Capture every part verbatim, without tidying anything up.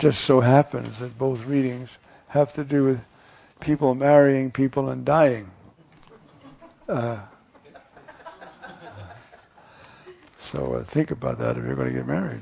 just so happens that both readings have to do with people marrying people and dying. Uh, so uh, think about that if you're going to get married.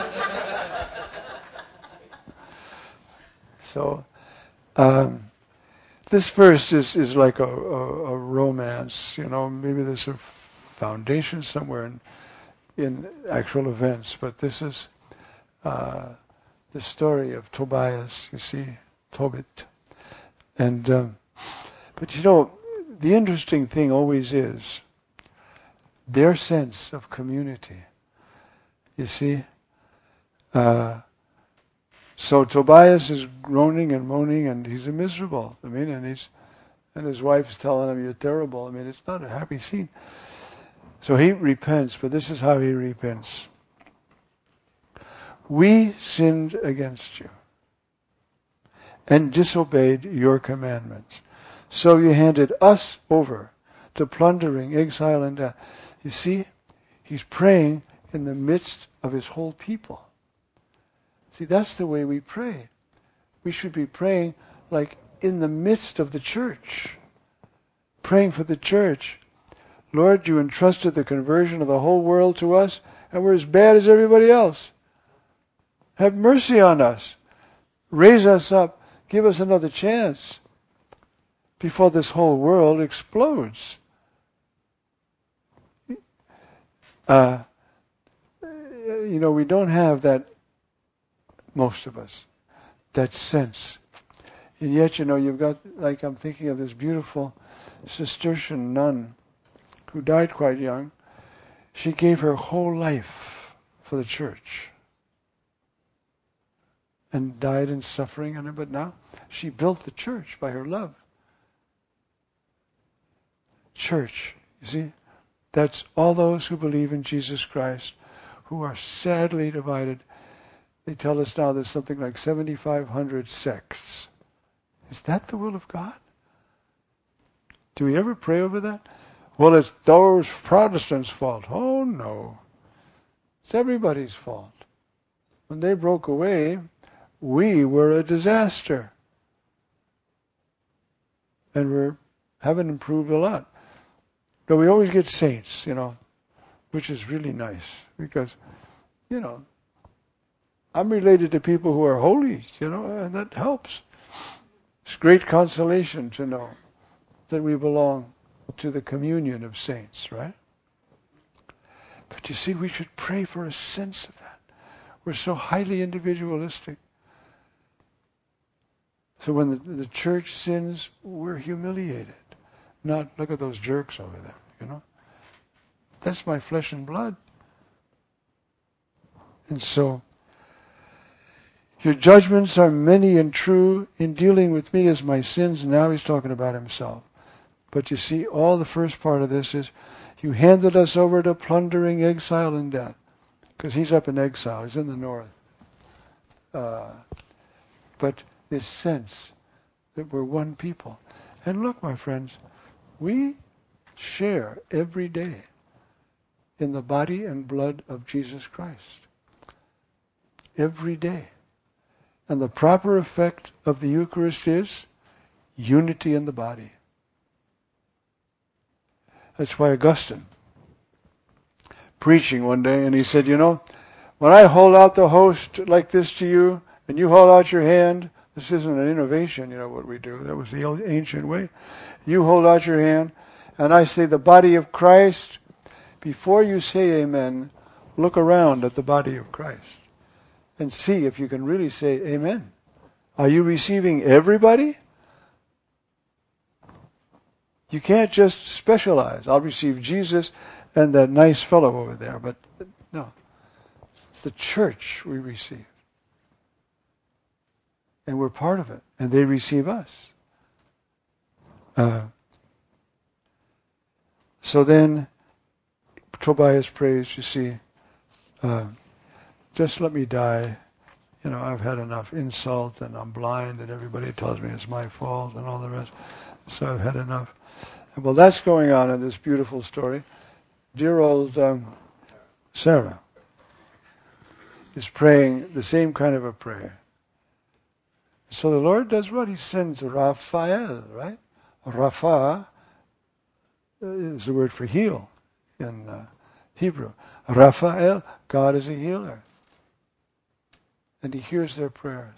So um, this verse is, is like a, a, a romance, you know, maybe there's a foundation somewhere in, in actual events, but this is uh, the story of Tobias, you see, Tobit. And, um, but you know, the interesting thing always is their sense of community. You see? Uh, so Tobias is groaning and moaning and he's miserable. I mean, and he's, and his wife's telling him, you're terrible. I mean, it's not a happy scene. So he repents, but this is how he repents. We sinned against you and disobeyed your commandments. So you handed us over to plundering, exile, and death. You see, he's praying in the midst of his whole people. See, that's the way we pray. We should be praying like in the midst of the church. Praying for the church. Lord, you entrusted the conversion of the whole world to us, and we're as bad as everybody else. Have mercy on us. Raise us up. Give us another chance before this whole world explodes. Uh, you know, we don't have that, most of us, that sense. And yet, you know, you've got, like I'm thinking of this beautiful Cistercian nun who died quite young. She gave her whole life for the church. And died in suffering, and but now she built the church by her love. Church, you see, that's all those who believe in Jesus Christ, who are sadly divided. They tell us now there's something like seventy-five hundred sects. Is that the will of God? Do we ever pray over that? Well, it's those Protestants' fault. Oh no. It's everybody's fault. When they broke away, we were a disaster. And we haven't improved a lot. But we always get saints, you know, which is really nice. Because, you know, I'm related to people who are holy, you know, and that helps. It's great consolation to know that we belong to the communion of saints, right? But you see, we should pray for a sense of that. We're so highly individualistic. So when the, the church sins, we're humiliated. Not, look at those jerks over there, you know. That's my flesh and blood. And so, your judgments are many and true in dealing with me as my sins. And now he's talking about himself. But you see, all the first part of this is, you handed us over to plundering, exile, and death. Because he's up in exile. He's in the north. Uh, but this sense that we're one people. And look, my friends, we share every day in the body and blood of Jesus Christ. Every day. And the proper effect of the Eucharist is unity in the body. That's why Augustine, preaching one day, and he said, you know, when I hold out the host like this to you, and you hold out your hand, this isn't an innovation, you know, what we do. That was the ancient way. You hold out your hand, and I say the body of Christ. Before you say amen, look around at the body of Christ and see if you can really say amen. Are you receiving everybody? You can't just specialize. I'll receive Jesus and that nice fellow over there. But no. It's the church we receive. And we're part of it. And they receive us. Uh, so then, Tobias prays, you see, uh, just let me die. You know, I've had enough insult and I'm blind and everybody tells me it's my fault and all the rest. So I've had enough. And well, that's going on in this beautiful story. Dear old um, Sarah is praying the same kind of a prayer. So the Lord does what? He sends Raphael, right? Rapha is the word for heal in uh, Hebrew. Raphael, God is a healer. And he hears their prayers.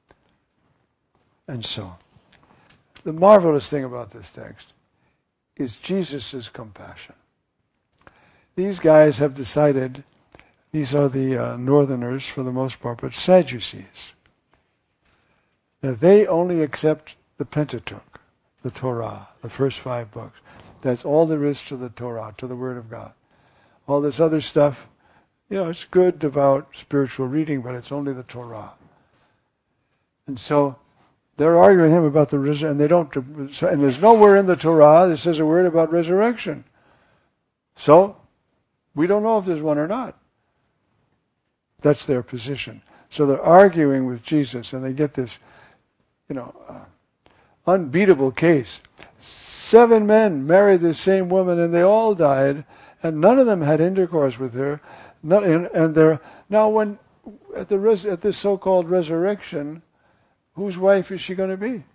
And so, the marvelous thing about this text is Jesus' compassion. These guys have decided, these are the uh, northerners for the most part, but Sadducees. Now they only accept the Pentateuch, the Torah, the first five books. That's all there is to the Torah, to the Word of God. All this other stuff, you know, it's good, devout, spiritual reading, but it's only the Torah. And so they're arguing with him about the resurrection, and they don't. And there's nowhere in the Torah that says a word about resurrection. So we don't know if there's one or not. That's their position. So they're arguing with Jesus, and they get this, you know, uh, unbeatable case. Seven men married the same woman, and they all died, and none of them had intercourse with her. Not, and, and they're now when at the res, at this so-called resurrection, whose wife is she going to be?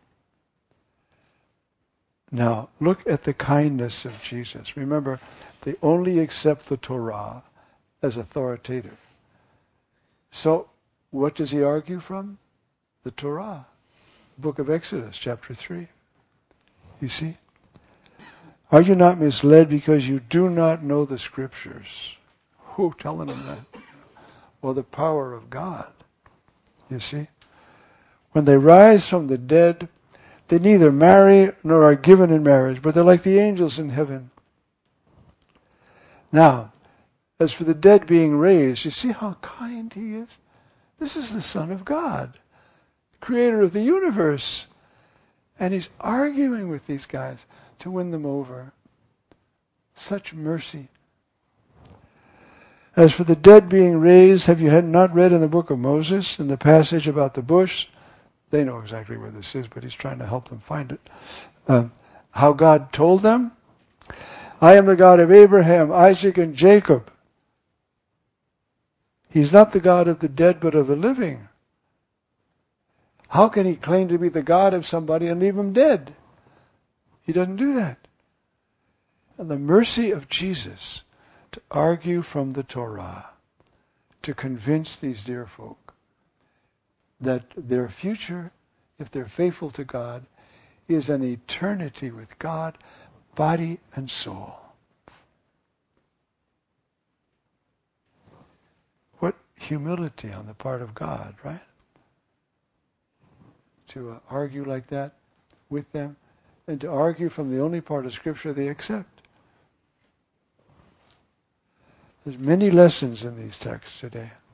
Now, look at the kindness of Jesus. Remember, they only accept the Torah as authoritative. So, what does he argue from? The Torah. Book of Exodus, chapter three. You see? Are you not misled because you do not know the Scriptures? Who telling them that? Or the power of God. You see? When they rise from the dead, they neither marry nor are given in marriage, but they're like the angels in heaven. Now, as for the dead being raised, you see how kind he is? This is the Son of God, creator of the universe. And he's arguing with these guys to win them over. Such mercy. As for the dead being raised, have you not read in the book of Moses, in the passage about the bush? They know exactly where this is, but he's trying to help them find it. Uh, how God told them, I am the God of Abraham, Isaac, and Jacob. He's not the God of the dead, but of the living. How can he claim to be the God of somebody and leave him dead? He doesn't do that. And the mercy of Jesus to argue from the Torah, to convince these dear folk that their future, if they're faithful to God, is an eternity with God, body and soul. What humility on the part of God, right? To uh, argue like that with them, and to argue from the only part of Scripture they accept. There's many lessons in these texts today.